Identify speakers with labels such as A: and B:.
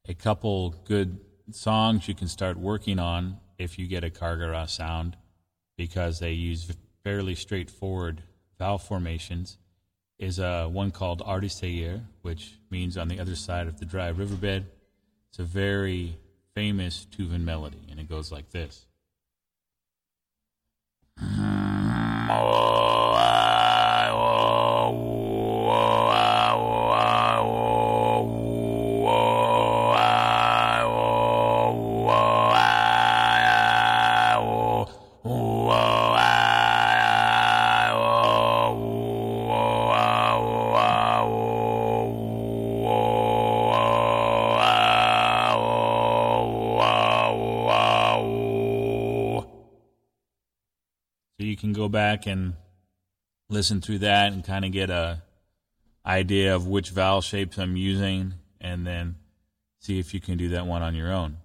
A: a couple good songs you can start working on if you get a Cargara sound, because they use fairly straightforward valve formations, is one called Artisayer, which means on the other side of the dry riverbed. It's a very famous Tuvan melody, and it goes like this. So you can go back and listen through that and kind of get a idea of which vowel shapes I'm using, and then see if you can do that one on your own.